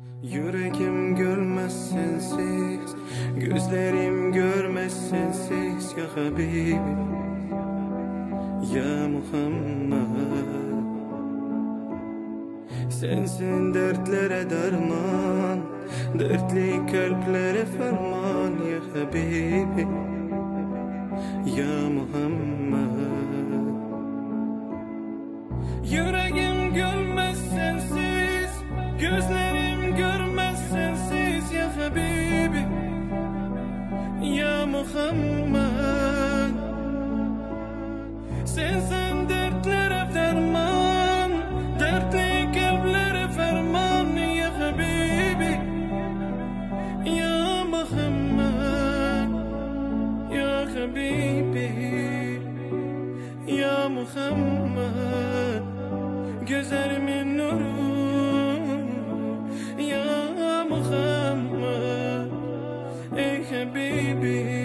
Yüreğim görmez sensiz, gözlerim görmez sensiz ya Habibi, ya Muhammed. Sensin dertlere derman, dertli kalplere ferman ya Habibi, ya Muhammed. Yüreğim görmez sensiz, gözlerim görmez sensiz ya Habibi, ya Muhammed. Sensin dertlere derman, dertli kalplere ferman ya Habibi, ya Muhammed, ya Habibi, ya Muhammed. Gözlerimin nuru ya Muhammed, ey Habibi.